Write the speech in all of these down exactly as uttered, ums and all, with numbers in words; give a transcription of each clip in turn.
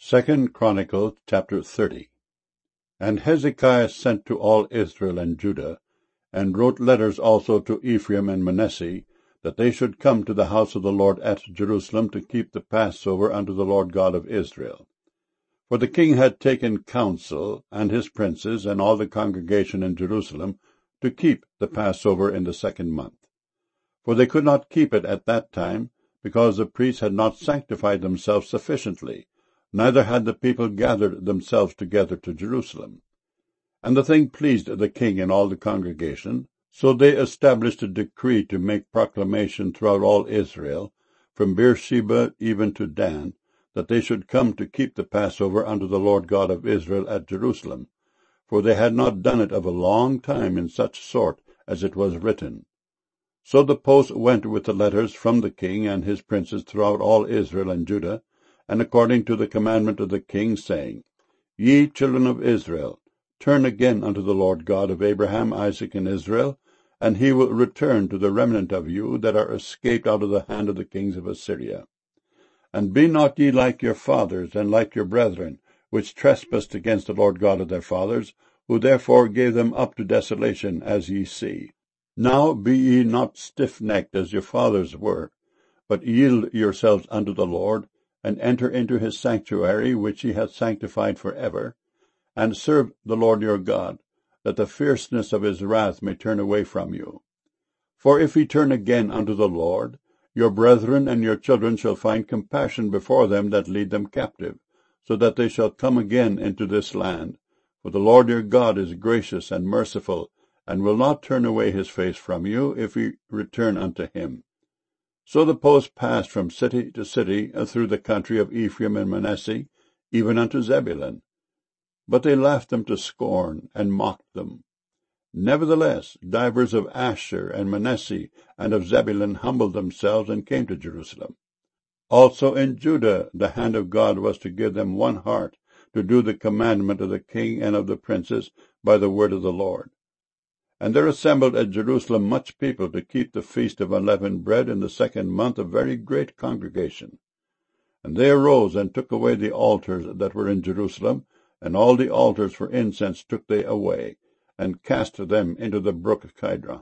Second Chronicles chapter thirty. And Hezekiah sent to all Israel and Judah, and wrote letters also to Ephraim and Manasseh, that they should come to the house of the Lord at Jerusalem to keep the Passover unto the Lord God of Israel. For the king had taken counsel, and his princes, and all the congregation in Jerusalem, to keep the Passover in the second month. For they could not keep it at that time, because the priests had not sanctified themselves sufficiently, neither had the people gathered themselves together to Jerusalem. And the thing pleased the king and all the congregation, so they established a decree to make proclamation throughout all Israel, from Beersheba even to Dan, that they should come to keep the Passover unto the Lord God of Israel at Jerusalem, for they had not done it of a long time in such sort as it was written. So the post went with the letters from the king and his princes throughout all Israel and Judah, and according to the commandment of the king, saying, Ye children of Israel, turn again unto the Lord God of Abraham, Isaac, and Israel, and he will return to the remnant of you that are escaped out of the hand of the kings of Assyria. And be not ye like your fathers, and like your brethren, which trespassed against the Lord God of their fathers, who therefore gave them up to desolation, as ye see. Now be ye not stiffnecked as your fathers were, but yield yourselves unto the Lord, and enter into his sanctuary, which he hath sanctified for ever, and serve the Lord your God, that the fierceness of his wrath may turn away from you. For if ye turn again unto the Lord, your brethren and your children shall find compassion before them that lead them captive, so that they shall come again into this land. For the Lord your God is gracious and merciful, and will not turn away his face from you, if ye return unto him. So the post passed from city to city through the country of Ephraim and Manasseh, even unto Zebulun. But they laughed them to scorn, and mocked them. Nevertheless, divers of Asher and Manasseh and of Zebulun humbled themselves, and came to Jerusalem. Also in Judah the hand of God was to give them one heart, to do the commandment of the king and of the princes by the word of the Lord. And there assembled at Jerusalem much people to keep the feast of unleavened bread in the second month, a very great congregation. And they arose and took away the altars that were in Jerusalem, and all the altars for incense took they away, and cast them into the brook Kidron.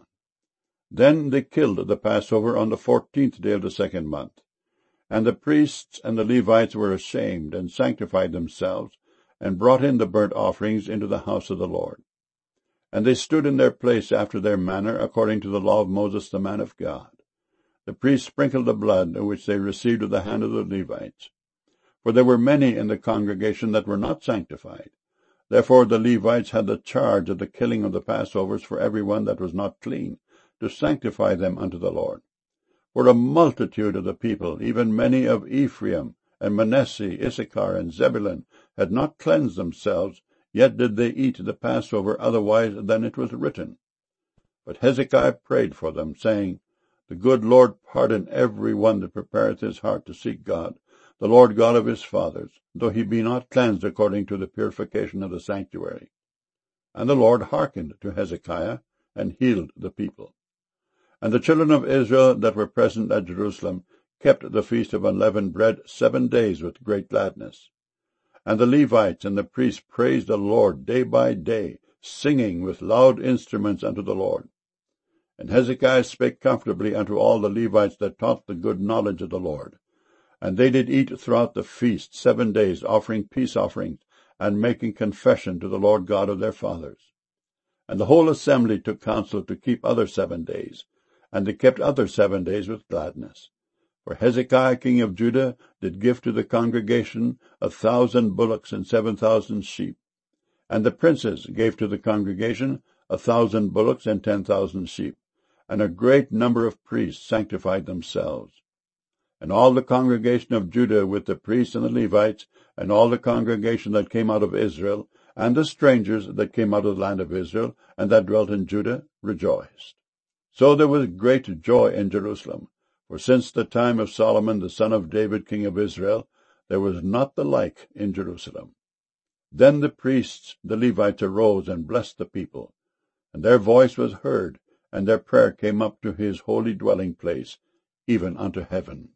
Then they killed the Passover on the fourteenth day of the second month. And the priests and the Levites were ashamed, and sanctified themselves, and brought in the burnt offerings into the house of the Lord. And they stood in their place after their manner, according to the law of Moses the man of God. The priests sprinkled the blood, which they received of the hand of the Levites. For there were many in the congregation that were not sanctified. Therefore the Levites had the charge of the killing of the Passovers for every one that was not clean, to sanctify them unto the Lord. For a multitude of the people, even many of Ephraim, and Manasseh, Issachar, and Zebulun, had not cleansed themselves, yet did they eat the Passover otherwise than it was written. But Hezekiah prayed for them, saying, The good Lord pardon every one that prepareth his heart to seek God, the Lord God of his fathers, though he be not cleansed according to the purification of the sanctuary. And the Lord hearkened to Hezekiah, and healed the people. And the children of Israel that were present at Jerusalem kept the feast of unleavened bread seven days with great gladness. And the Levites and the priests praised the Lord day by day, singing with loud instruments unto the Lord. And Hezekiah spake comfortably unto all the Levites that taught the good knowledge of the Lord. And they did eat throughout the feast seven days, offering peace offerings, and making confession to the Lord God of their fathers. And the whole assembly took counsel to keep other seven days, and they kept other seven days with gladness. For Hezekiah king of Judah did give to the congregation a thousand bullocks and seven thousand sheep. And the princes gave to the congregation a thousand bullocks and ten thousand sheep. And a great number of priests sanctified themselves. And all the congregation of Judah with the priests and the Levites, and all the congregation that came out of Israel, and the strangers that came out of the land of Israel, and that dwelt in Judah, rejoiced. So there was great joy in Jerusalem. For since the time of Solomon the son of David king of Israel, there was not the like in Jerusalem. Then the priests, the Levites, arose and blessed the people. And their voice was heard, and their prayer came up to his holy dwelling place, even unto heaven.